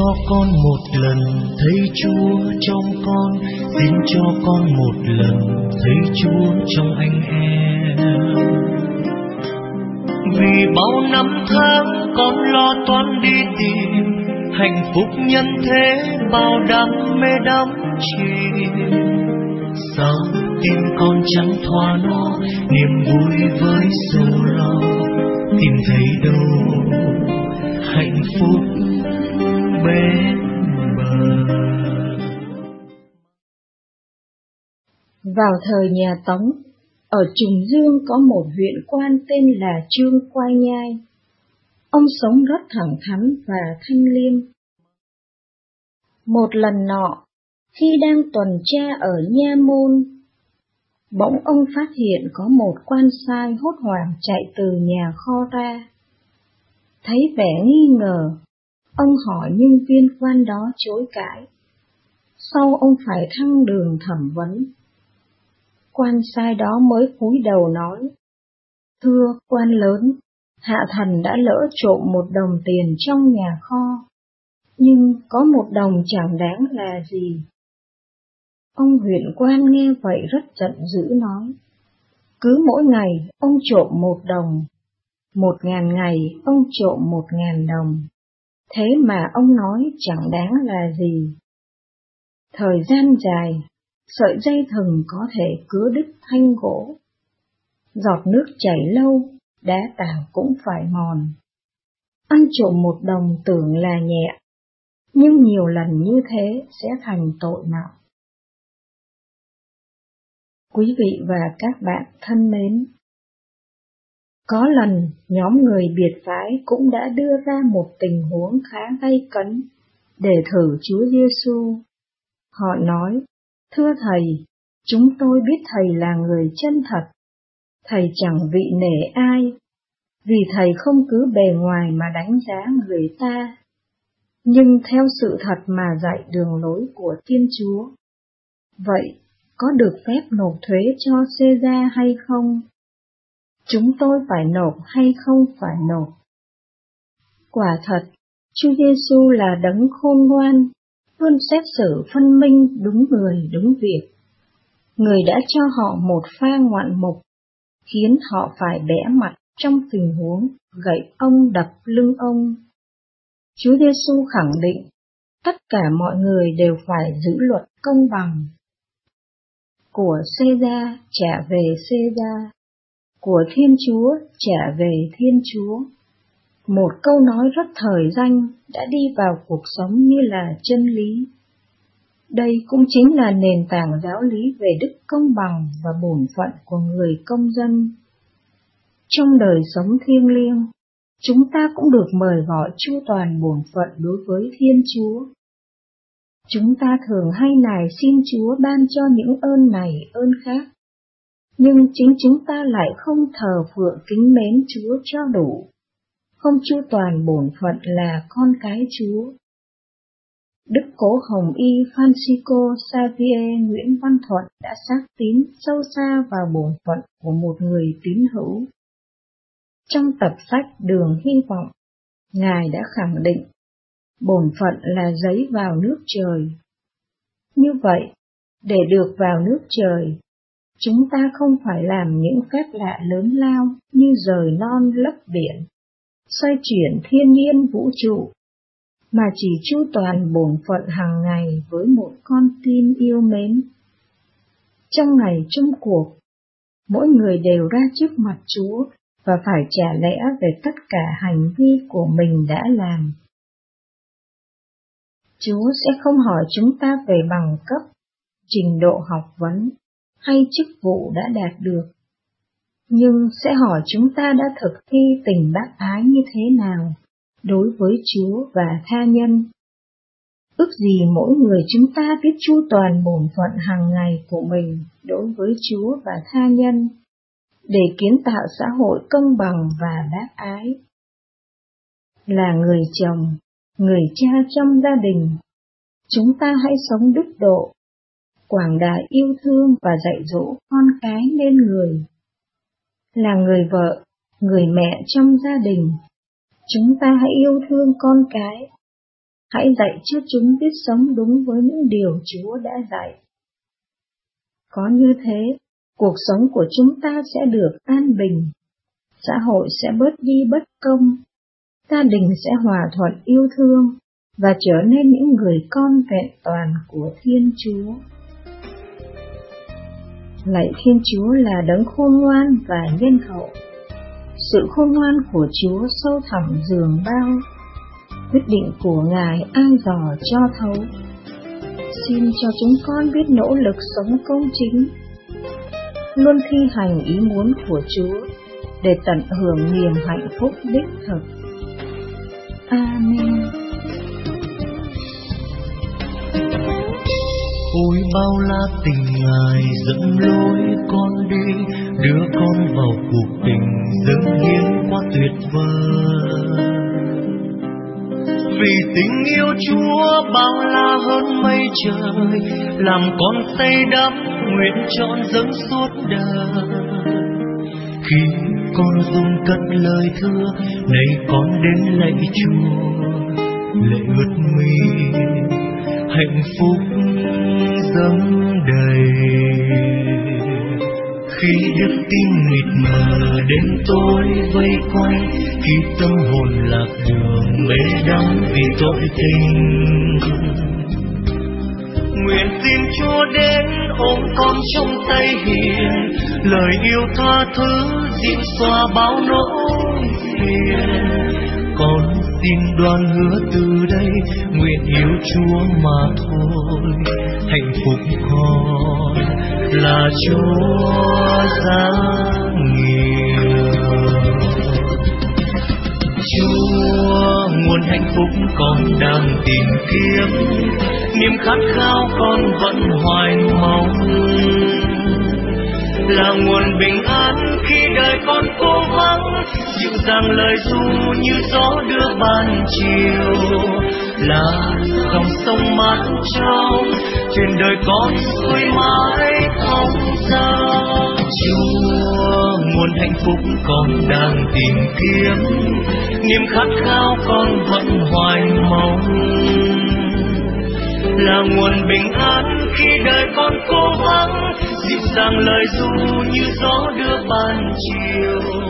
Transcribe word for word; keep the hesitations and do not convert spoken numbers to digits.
con một lần thấy Chúa trong con, xin cho con một lần thấy Chúa trong anh em. Vì bao năm tháng con lo toan đi tìm hạnh phúc nhân thế, bao đam mê đắm chìm, sao tim con chẳng thỏa nó niềm vui với sầu lo, tìm thấy đâu hạnh phúc bên bờ. Vào thời nhà Tống, ở Trùng Dương có một huyện quan tên là Trương Quai Nhai. Ông sống rất thẳng thắn và thanh liêm. Một lần nọ, khi đang tuần tra ở nha môn, bỗng ông phát hiện có một quan sai hốt hoảng chạy từ nhà kho ra. Thấy vẻ nghi ngờ, ông hỏi nhưng viên quan đó chối cãi. Sau ông phải thăng đường thẩm vấn. Quan sai đó mới cúi đầu nói: "Thưa quan lớn, hạ thần đã lỡ trộm một đồng tiền trong nhà kho, nhưng có một đồng chẳng đáng là gì." Ông huyện quan nghe vậy rất giận dữ nói: "Cứ mỗi ngày ông trộm một đồng, một ngàn ngày ông trộm một ngàn đồng, thế mà ông nói chẳng đáng là gì. Thời gian dài, sợi dây thừng có thể cứa đứt thanh gỗ. Giọt nước chảy lâu, đá tảng cũng phải mòn. Ăn trộm một đồng tưởng là nhẹ, nhưng nhiều lần như thế sẽ thành tội nặng." Quý vị và các bạn thân mến, có lần nhóm người biệt phái cũng đã đưa ra một tình huống khá gay cấn để thử Chúa Giêsu. Họ nói: "Thưa Thầy, chúng tôi biết Thầy là người chân thật. Thầy chẳng vị nể ai, vì Thầy không cứ bề ngoài mà đánh giá người ta, nhưng theo sự thật mà dạy đường lối của Thiên Chúa. Vậy, có được phép nộp thuế cho Caesar hay không? Chúng tôi phải nộp hay không phải nộp?" Quả thật, Chúa Giêsu là đấng khôn ngoan, luôn xét xử phân minh đúng người đúng việc. Người đã cho họ một pha ngoạn mục, khiến họ phải bẽ mặt trong tình huống gậy ông đập lưng ông. Chúa Giêsu khẳng định tất cả mọi người đều phải giữ luật công bằng. Của Caesar trả về Caesar, của Thiên Chúa trả về Thiên Chúa. Một câu nói rất thời danh đã đi vào cuộc sống như là chân lý. Đây cũng chính là nền tảng giáo lý về đức công bằng và bổn phận của người công dân. Trong đời sống thiêng liêng, chúng ta cũng được mời gọi chu toàn bổn phận đối với Thiên Chúa. Chúng ta thường hay nài xin Chúa ban cho những ơn này ơn khác, nhưng chính chúng ta lại không thờ phượng kính mến Chúa cho đủ, không chu toàn bổn phận là con cái Chúa. Đức Cố Hồng Y Francisco Xavier Nguyễn Văn Thuận đã xác tín sâu xa vào bổn phận của một người tín hữu. Trong tập sách Đường Hy Vọng, Ngài đã khẳng định bổn phận là giấy vào nước trời. Như vậy, để được vào nước trời, chúng ta không phải làm những phép lạ lớn lao như rời non lấp biển, xoay chuyển thiên nhiên vũ trụ, mà chỉ chu toàn bổn phận hàng ngày với một con tim yêu mến. Trong ngày chung cuộc, mỗi người đều ra trước mặt Chúa và phải trả lẽ về tất cả hành vi của mình đã làm. Chúa sẽ không hỏi chúng ta về bằng cấp, trình độ học vấn hay chức vụ đã đạt được, nhưng sẽ hỏi chúng ta đã thực thi tình bác ái như thế nào đối với Chúa và tha nhân. Ước gì mỗi người chúng ta biết chu toàn bổn phận hàng ngày của mình đối với Chúa và tha nhân, để kiến tạo xã hội công bằng và bác ái. Là người chồng, người cha trong gia đình, chúng ta hãy sống đức độ, quảng đại yêu thương và dạy dỗ con cái nên người. Là người vợ, người mẹ trong gia đình, chúng ta hãy yêu thương con cái, Hãy dạy cho chúng biết sống đúng với những điều Chúa đã dạy. Có như thế, cuộc sống của chúng ta sẽ được an bình, xã hội sẽ bớt đi bất công, gia đình sẽ hòa thuận yêu thương và trở nên những người con vẹn toàn của Thiên Chúa. Lạy Thiên Chúa là đấng khôn ngoan và nhân hậu. Sự khôn ngoan của Chúa sâu thẳm dường bao, quyết định của Ngài ai dò cho thấu. Xin cho chúng con biết nỗ lực sống công chính, luôn thi hành ý muốn của Chúa để tận hưởng niềm hạnh phúc đích thực. Amen. Ôi bao la tình Ngài dẫn lối con đi, đưa con vào cuộc tình dâng hiến quá tuyệt vời. Vì tình yêu Chúa bao la hơn mây trời, làm con say đắm nguyện trọn dâng suốt đời. Khi con run cất lời thưa, này con đến lạy Chúa, lạy ướt mi hạnh phúc dâng đầy. Khi đức tin mịt mờ đêm tối vây quanh, khi tâm hồn lạc đường mê đắm vì tội tình, nguyện xin Chúa đến ôm con trong tay hiền, lời yêu tha thứ dịu xóa bao nỗi phiền. Con xin đoan hứa từ đây, nguyện yêu Chúa mà thôi, hạnh phúc con là Chúa dáng nhiều. Chúa nguồn hạnh phúc con đang tìm kiếm, niềm khát khao con vẫn hoài mong, là nguồn bình an khi đời con cô vắng, dịu dàng lời ru như gió đưa ban chiều, là dòng sông mát trong thuyền đời con xuôi mãi không ra. Chúa nguồn hạnh phúc con đang tìm kiếm, niềm khát khao con vẫn hoài mong, là nguồn bình an khi đời con cô vắng, dịu dàng lời ru như gió đưa ban chiều,